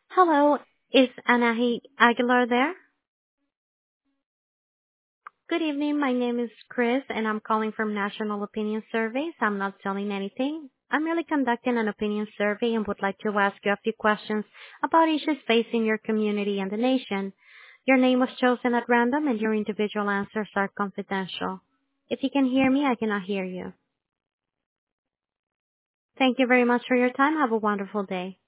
Hello, is Anahi Aguilar there? Good evening. My name is Chris, and I'm calling from National Opinion Surveys. I'm not selling anything. I'm really conducting an opinion survey and would like to ask you a few questions about issues facing your community and the nation. Your name was chosen at random, and your individual answers are confidential. If you can hear me, I cannot hear you. Thank you very much for your time. Have a wonderful day.